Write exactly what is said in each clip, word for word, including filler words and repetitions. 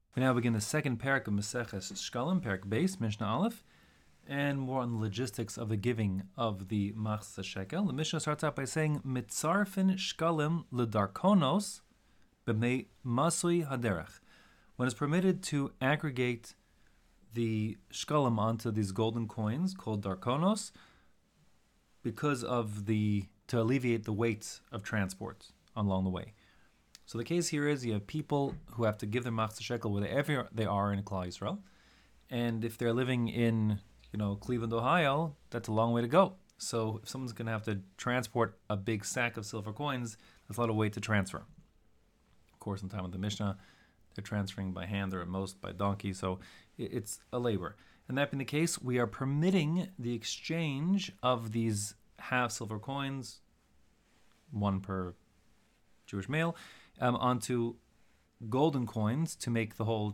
We now begin the second parak of Maseches Shkalim, parak Beis, Mishnah Aleph, and more on the logistics of the giving of the Machzah Shekel. The Mishnah starts out by saying, Mitzarfin Shkalim L'Darkonos B'mei Masui Haderech. When it's permitted to aggregate the Shkalim onto these golden coins called Darkonos, because of the, to alleviate the weight of transport along the way. So the case here is you have people who have to give their Machzah Shekel wherever they are in Klal Yisrael, and if they're living in, you know, Cleveland, Ohio, that's a long way to go. So if someone's going to have to transport a big sack of silver coins, that's a lot of weight to transfer. Of course, in the time of the Mishnah, they're transferring by hand or at most by donkey, so it's a labor. And that being the case, we are permitting the exchange of these half silver coins, one per Jewish male, um, onto golden coins to make the whole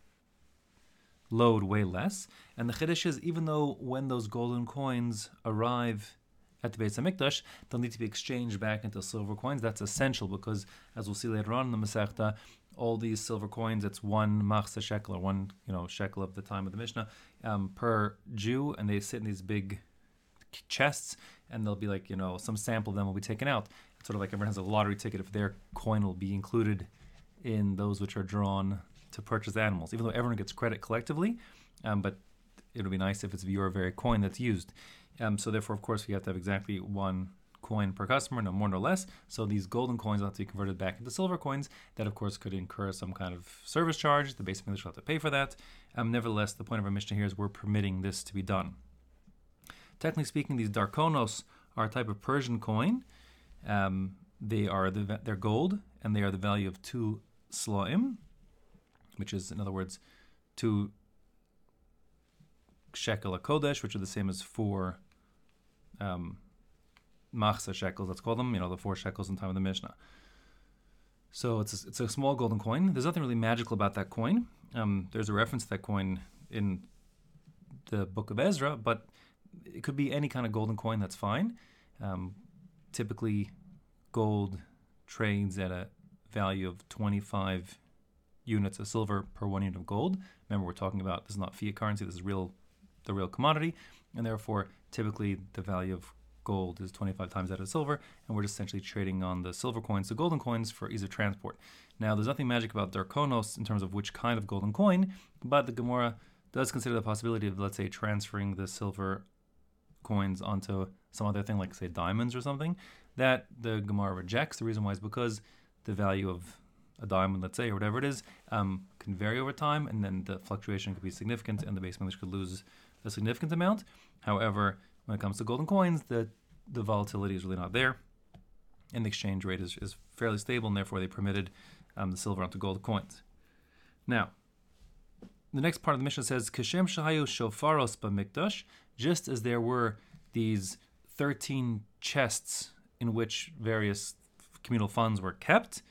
load way less. And the Chiddush is, even though when those golden coins arrive at the Beis HaMikdash, they'll need to be exchanged back into silver coins. That's essential because, as we'll see later on in the Masechta, all these silver coins, it's one Machzah Shekel, or one, you know, shekel of the time of the Mishnah, um, per Jew, and they sit in these big chests, and there'll be like, you know, some sample of them will be taken out. It's sort of like everyone has a lottery ticket if their coin will be included in those which are drawn to purchase animals, even though everyone gets credit collectively, um, but it'll be nice if it's your very coin that's used. Um, so therefore, of course, we have to have exactly one coin per customer, no more nor less. So these golden coins will have to be converted back into silver coins. That, of course, could incur some kind of service charge. The basic English will have to pay for that. Um, nevertheless, the point of our Mishnah here is we're permitting this to be done. Technically speaking, these darkonos are a type of Persian coin. Um, they are the, they're gold, and they are the value of two slaim, which is, in other words, two shekel a kodesh, which are the same as four um, machzah shekels, let's call them, you know, the four shekels in time of the Mishnah. So it's a, it's a small golden coin. There's nothing really magical about that coin. Um, there's a reference to that coin in the book of Ezra, but it could be any kind of golden coin, that's fine. Um, typically, gold trades at a value of twenty-five units of silver per one unit of gold. Remember, we're talking about, this is not fiat currency, this is real, the real commodity, and therefore, typically, the value of gold is twenty-five times that of silver, and we're just essentially trading on the silver coins, the golden coins, for ease of transport. Now, there's nothing magic about Darkonos in terms of which kind of golden coin, but the Gemara does consider the possibility of, let's say, transferring the silver coins onto some other thing, like, say, diamonds or something, that the Gemara rejects. The reason why is because the value of a diamond, let's say, or whatever it is, um, can vary over time, and then the fluctuation could be significant, and the base English could lose a significant amount. However, when it comes to golden coins, the the volatility is really not there, and the exchange rate is, is fairly stable, and therefore they permitted um, the silver onto gold coins. Now, the next part of the Mishnah says, Kashem shahayu shofaros b'mikdash, just as there were these thirteen chests in which various communal funds were kept,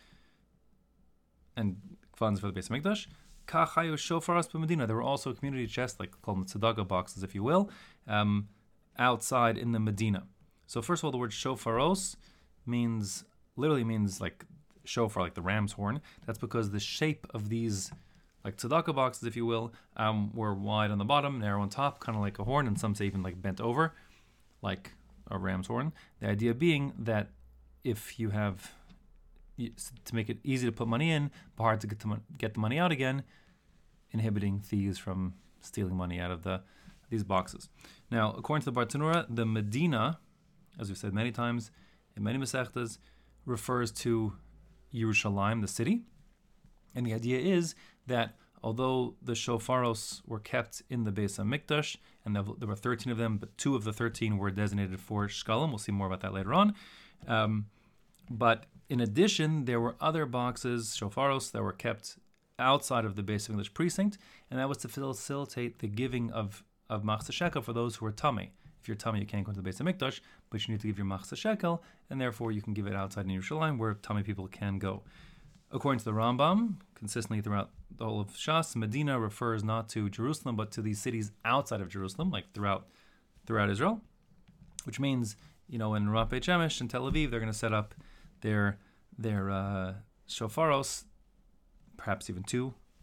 and funds for the Beis HaMikdash, kachayu shofaros b'medina, there were also community chests, like called them tzedakah boxes, if you will, um, outside in the Medina. So first of all, the word shofaros means, literally means like shofar, like the ram's horn. That's because the shape of these, like tzedakah boxes, if you will, um, were wide on the bottom, narrow on top, kind of like a horn, and some say even like bent over, like a ram's horn. The idea being that if you have, to make it easy to put money in, but hard to get, to get the money out again, inhibiting thieves from stealing money out of the these boxes. Now, according to the Bartanura, the Medina, as we've said many times in many Masechtas, refers to Yerushalayim, the city. And the idea is that although the shofaros were kept in the Beis HaMikdash, and there were thirteen of them, but two of the thirteen were designated for Shkalim. We'll see more about that later on. Um, but in addition, there were other boxes, shofaros, that were kept outside of the Beis HaMikdash precinct, and that was to facilitate the giving of of Machzah Shekel for those who are tummy. If you're tummy, you can't go to the Beis HaMikdash, but you need to give your Machzah Shekel, and therefore you can give it outside in Yerushalayim, where tummy people can go. According to the Rambam, consistently throughout the whole of Shas, Medina refers not to Jerusalem, but to these cities outside of Jerusalem, like throughout throughout Israel, which means, you know, in Ramat Beit Shemesh and Tel Aviv, they're going to set up their their uh, shofaros, perhaps even two,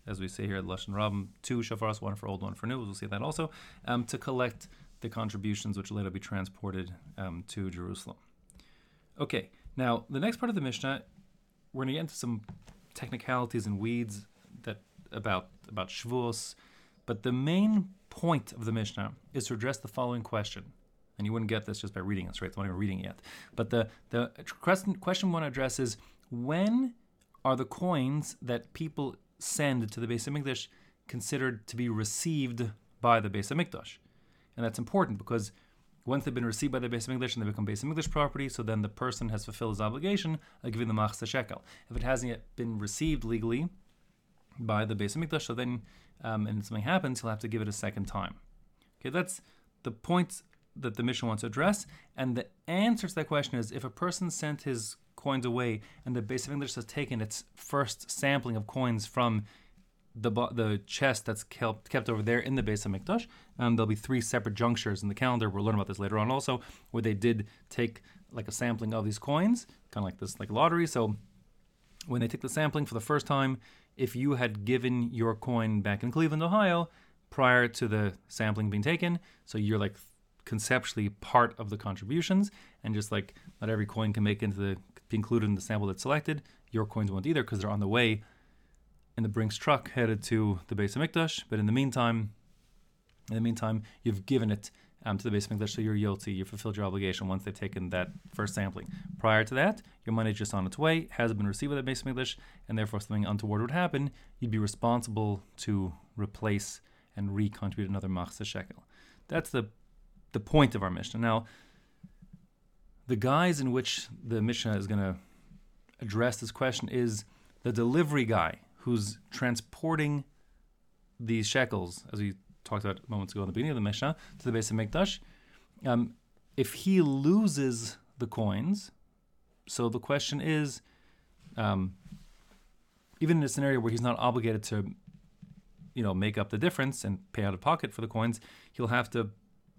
as we say here at Lashon Rabbim, two shofaros, one for old, one for new. We'll see that also, um, to collect the contributions which will later be transported um, to Jerusalem. Okay, now the next part of the Mishnah, we're going to get into some technicalities and weeds that about about Shavuos, but the main point of the Mishnah is to address the following question. And you wouldn't get this just by reading it straight. I'm not even reading it yet. But the, the question, question we want to address is, when are the coins that people send to the Beis HaMikdash considered to be received by the Beis HaMikdash? And that's important because once they've been received by the Beis HaMikdash and they become Beis HaMikdash property, so then the person has fulfilled his obligation of giving the machzah shekel. If it hasn't yet been received legally by the Beis HaMikdash, so then, um, and something happens, he'll have to give it a second time. Okay, that's the point that the Mishnah wants to address, and the answer to that question is, if a person sent his coins away and the Beis HaMikdash has taken its first sampling of coins from the the chest that's kept, kept over there in the Beis HaMikdash, um, there'll be three separate junctures in the calendar, we'll learn about this later on also, where they did take like a sampling of these coins, kind of like this, like lottery. So when they take the sampling for the first time, if you had given your coin back in Cleveland, Ohio, prior to the sampling being taken, so you're like conceptually part of the contributions, and just like not every coin can make into the be included in the sample that's selected, your coins won't either because they're on the way in the Brinks truck headed to the Beis HaMikdash. But in the meantime, in the meantime, you've given it um, to the Beis HaMikdash, so you're yotzi, you fulfilled your obligation once they've taken that first sampling. Prior to that, your money is just on its way, has been received by the Beis HaMikdash, and therefore something untoward would happen. You'd be responsible to replace and re-contribute another machzah shekel. That's the the point of our Mishnah. Now, the guise in which the Mishnah is going to address this question is the delivery guy who's transporting these shekels, as we talked about moments ago in the beginning of the Mishnah, to the Beis HaMikdash. Um, if he loses the coins, so the question is, um, even in a scenario where he's not obligated to, you know, make up the difference and pay out of pocket for the coins, he'll have to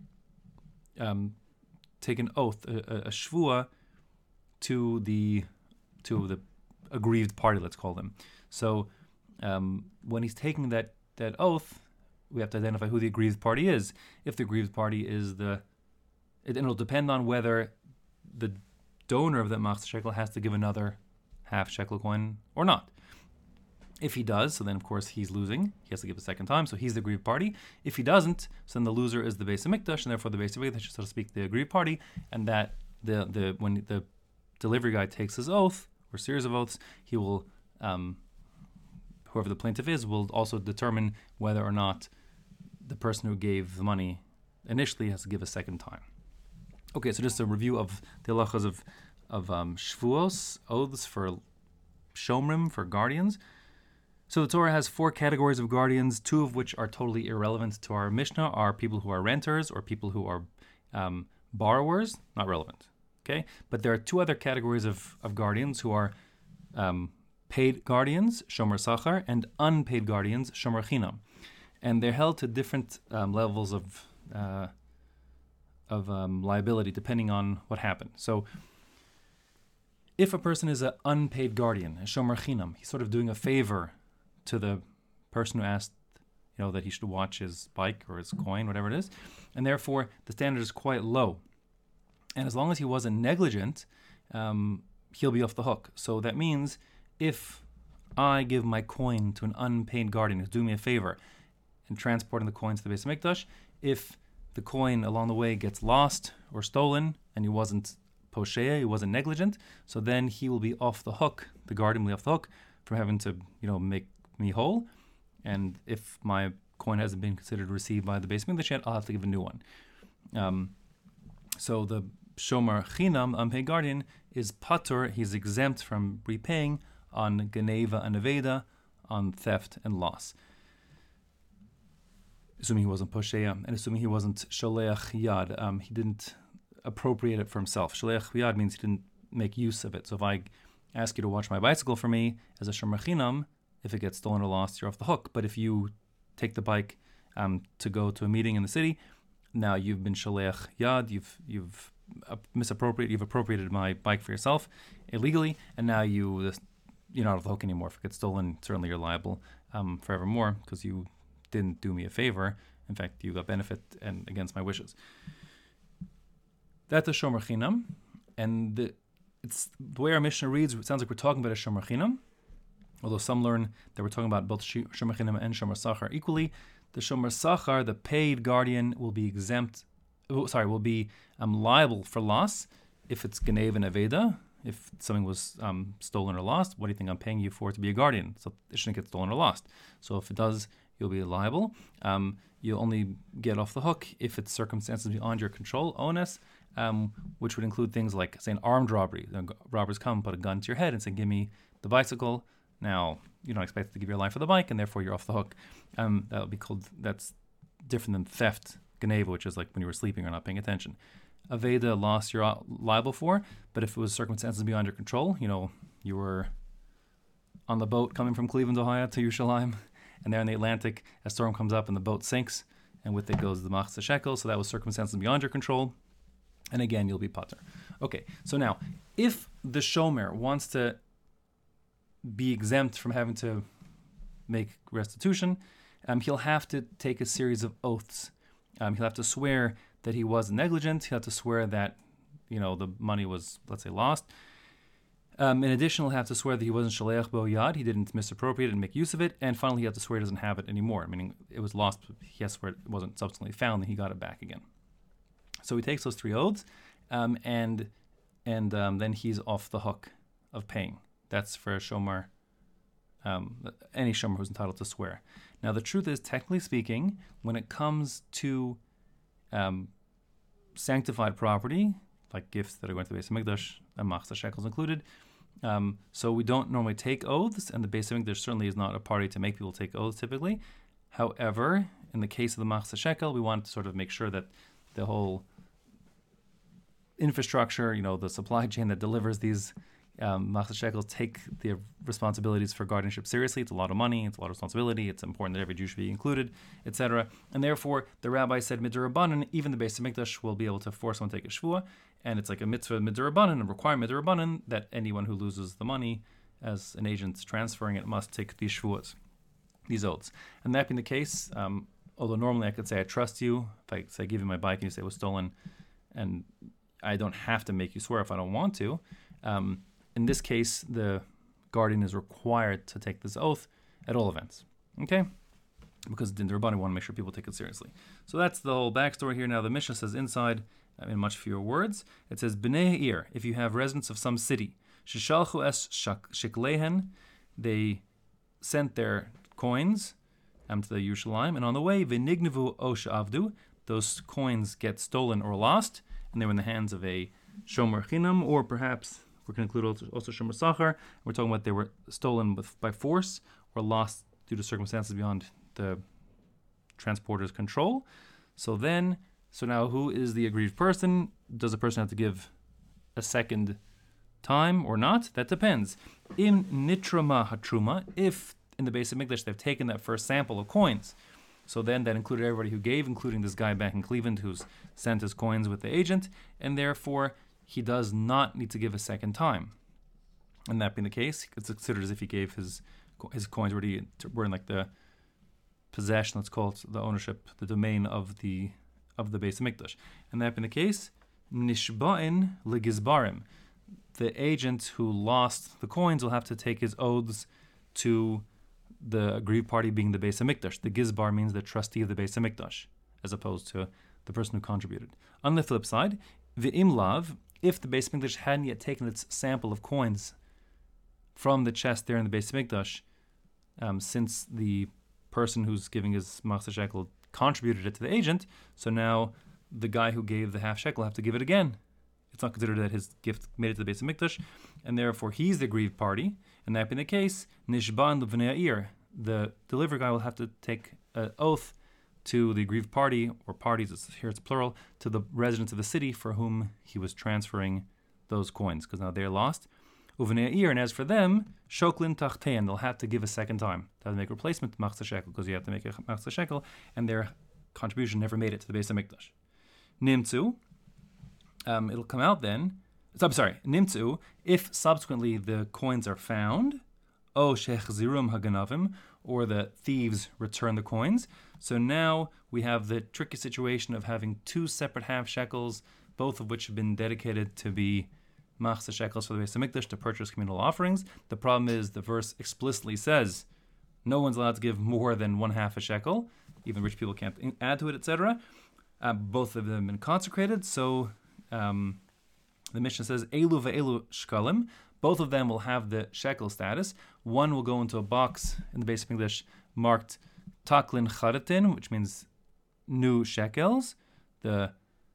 Um, take an oath, a, a, a shvua, to the to the aggrieved party, let's call them. So um, when he's taking that, that oath, we have to identify who the aggrieved party is. If the aggrieved party is the, it, and it'll depend on whether the donor of that machzah shekel has to give another half shekel coin or not. If he does, so then of course he's losing. He has to give a second time, so he's the aggrieved party. If he doesn't, so then the loser is the Beis HaMikdash, and therefore the Beis HaMikdash, so to speak, the aggrieved party. And that the the when the delivery guy takes his oath or series of oaths, he will, um, whoever the plaintiff is, will also determine whether or not the person who gave the money initially has to give a second time. Okay, so just a review of the halachas of of um, shvuos, oaths for shomrim, for guardians. So the Torah has four categories of guardians, two of which are totally irrelevant to our Mishnah, are people who are renters or people who are um, borrowers, not relevant. Okay, but there are two other categories of, of guardians who are um, paid guardians, shomer sachar, and unpaid guardians, shomer chinam, and they're held to different um, levels of uh, of um, liability depending on what happened. So, if a person is an unpaid guardian, a shomer chinam, he's sort of doing a favor to the person who asked, you know, that he should watch his bike or his coin, whatever it is, and therefore the standard is quite low. And as long as he wasn't negligent, um, he'll be off the hook. So that means if I give my coin to an unpaid guardian who's doing me a favor and transporting the coin to the Beis HaMikdash, if the coin along the way gets lost or stolen and he wasn't posheya, he wasn't negligent, so then he will be off the hook, the guardian will be off the hook from having to, you know, make me whole. And if my coin hasn't been considered received by the Beis HaMikdash yet, I'll have to give a new one. Um, so the shomer chinam, unpaid guardian, is patur, he's exempt from repaying on geneva and aveda, on theft and loss. Assuming he wasn't posheya, and assuming he wasn't sholeach yad, um, he didn't appropriate it for himself. Sholeach yad means he didn't make use of it. So if I ask you to watch my bicycle for me as a shomer chinam, if it gets stolen or lost, you're off the hook. But if you take the bike um, to go to a meeting in the city, now you've been sholeach yad, you've you've uh, misappropriated, you've appropriated my bike for yourself illegally, and now you you're not off the hook anymore. If it gets stolen, certainly you're liable um, forevermore, because you didn't do me a favor. In fact, you got benefit and against my wishes. That's a shomer chinam, and the, it's the way our Mishnah reads. It sounds like we're talking about a shomer chinam, although some learn that we're talking about both shomer chinam and shomer sachar equally. The shomer sachar, the paid guardian, will be exempt. Oh, sorry, will be um, liable for loss if it's genev and aveda. If something was um, stolen or lost, what do you think I'm paying you for to be a guardian? So it shouldn't get stolen or lost. So if it does, you'll be liable. Um, you'll only get off the hook if it's circumstances beyond your control, onus, um, which would include things like, say, an armed robbery. The robbers come, put a gun to your head and say, give me the bicycle. Now, you don't expect to give your life for the bike, and therefore you're off the hook. Um, that would be called, that's different than theft, geneva, which is like when you were sleeping or not paying attention. Aveda, loss, you're liable for, but if it was circumstances beyond your control, you know, you were on the boat coming from Cleveland, Ohio to Yerushalayim, and there in the Atlantic, a storm comes up and the boat sinks, and with it goes the machzah shekel, so that was circumstances beyond your control, and again, you'll be pater. Okay, so now, if the shomer wants to be exempt from having to make restitution, um, he'll have to take a series of oaths. Um, he'll have to swear that he was negligent. He'll have to swear that, you know, the money was, let's say, lost. Um, in addition, he'll have to swear that he wasn't shaleach bo yad, he didn't misappropriate and make use of it. And finally, he has to swear he doesn't have it anymore, meaning it was lost, but he has to swear it wasn't subsequently found, and he got it back again. So he takes those three oaths, um, and and um, then he's off the hook of paying. That's for a shomer, um, any shomer who's entitled to swear. Now, the truth is, technically speaking, when it comes to um, sanctified property, like gifts that are going to the Beis HaMikdash, and machzah shekels included, um, so we don't normally take oaths, and the Beis HaMikdash certainly is not a party to make people take oaths typically. However, in the case of the machzah shekel, we want to sort of make sure that the whole infrastructure, you know, the supply chain that delivers these Um, machzah shekels take their responsibilities for guardianship seriously. It's a lot of money, it's a lot of responsibility, it's important that every Jew should be included, et cetera. And therefore, the rabbi said midrabanan, even the Beis HaMikdash will be able to force someone to take a shvuah, and it's like a mitzvah midrabanan, a requirement midrabanan, that anyone who loses the money as an agent transferring it must take these shvuahs, these oaths. And that being the case, um, although normally I could say I trust you, if I say I give you my bike and you say it was stolen, and I don't have to make you swear if I don't want to, um, in this case, the guardian is required to take this oath at all events, okay? Because Din D'Rabbanan, we want to make sure people take it seriously. So that's the whole backstory here. Now the Mishnah says inside, in much fewer words, it says, B'nei Ha'ir, if you have residents of some city, Shishalchu es shiklehen, they sent their coins um, to the Yerushalayim, and on the way, V'nignevu o she'avdu, those coins get stolen or lost, and they were in the hands of a shomer chinam, or perhaps we can include also, also shomer sachar. We're talking about they were stolen with, by force or lost due to circumstances beyond the transporter's control. So then, so now who is the aggrieved person? Does the person have to give a second time or not? That depends. In nitrama hatruma, if in the Beis HaMikdash they've taken that first sample of coins, so then that included everybody who gave, including this guy back in Cleveland who's sent his coins with the agent, and therefore he does not need to give a second time. And that being the case, it's considered as if he gave his his coins already were in like the possession, let's call it the ownership, the domain of the of the Beis HaMikdash. And that being the case, nishba'in legizbarim, the agent who lost the coins will have to take his oaths to the aggrieved party being the Beis HaMikdash. The gizbar means the trustee of the Beis HaMikdash, as opposed to the person who contributed. On the flip side, v'im lav, if the Beis HaMikdash hadn't yet taken its sample of coins from the chest there in the Beis HaMikdash, um, since the person who's giving his machzah shekel contributed it to the agent, so now the guy who gave the half shekel will have to give it again. It's not considered that his gift made it to the Beis HaMikdash, and therefore he's the aggrieved party. And that being the case, nishban l'vnei ha'ir, the delivery guy will have to take an oath to the aggrieved party, or parties, it's, here it's plural, to the residents of the city for whom he was transferring those coins, because now they're lost. Uvnei ha'ir, and as for them, shoklin tachtein, they'll have to give a second time. They'll make replacement machzah shekel, because you have to make a machzah shekel, and their contribution never made it to the Beis HaMikdash. Nimtzu, um, it'll come out then, so, I'm sorry, nimtzu, if subsequently the coins are found, o shechzirum haganavim, or the thieves return the coins. So now we have the tricky situation of having two separate half shekels, both of which have been dedicated to be machzah shekels for the Beis Hamikdash to purchase communal offerings. The problem is the verse explicitly says no one's allowed to give more than one half a shekel. Even rich people can't add to it, et cetera. Uh, both of them have been consecrated, so um, the Mishnah says elu ve'elu shkalim. Both of them will have the shekel status. One will go into a box in the Beis Hamikdash marked taklin chadatin, which means new shekels. The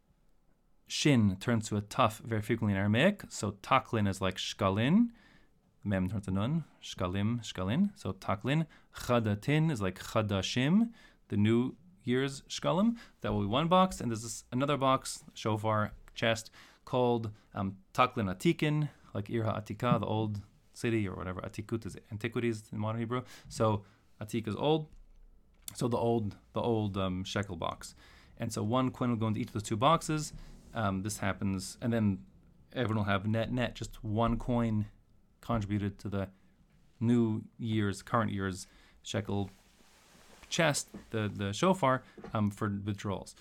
shin turns to a tuf very frequently in Aramaic, so taklin is like shkalin. Mem turns to nun, shkalim, shkalin. So taklin. Chadatin is like chadashim, the new year's shkalim. That will be one box, and there's this another box, shofar, chest, called um, taklin atikin, like Ir HaAtikah, the old city, or whatever. Atikut is antiquities in modern Hebrew. So Atik is old. So the old the old um, shekel box. And so one coin will go into each of those two boxes. Um, this happens, and then everyone will have net net, just one coin contributed to the new year's, current year's shekel chest, the, the shofar, um, for withdrawals.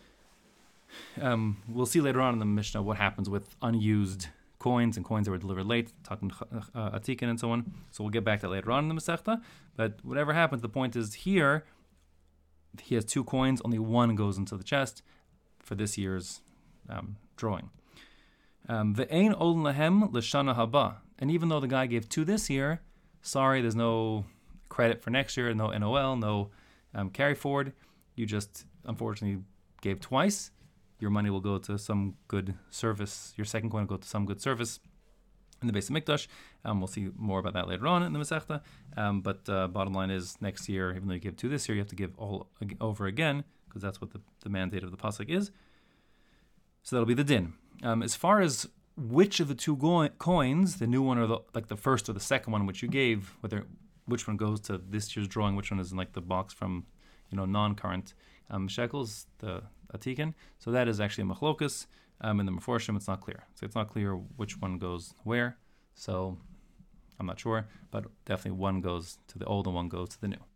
Um, we'll see later on in the Mishnah what happens with unused coins and coins that were delivered late, talking uh, atikin and so on. So we'll get back to that later on in the Masechta. But whatever happens, the point is here, he has two coins, only one goes into the chest for this year's um, drawing. Ve'ein olin lahem l'shana haba. And even though the guy gave two this year, sorry, there's no credit for next year, no N O L, no um, carry forward. You just, unfortunately, gave twice. Your money will go to some good service. Your second coin will go to some good service in the Beis Hamikdash. Um, we'll see more about that later on in the Masechta. Um, but uh, bottom line is, next year, even though you give two this year, you have to give all ag- over again, because that's what the, the mandate of the pasuk is. So that'll be the din. Um, as far as which of the two go- coins, the new one or the like the first or the second one which you gave, whether which one goes to this year's drawing, which one is in like the box from, you know, non-current um, shekels, the atikin. So that is actually a machlokus. Um, in the Meforshim, it's not clear. So it's not clear which one goes where. So I'm not sure, but definitely one goes to the old and one goes to the new.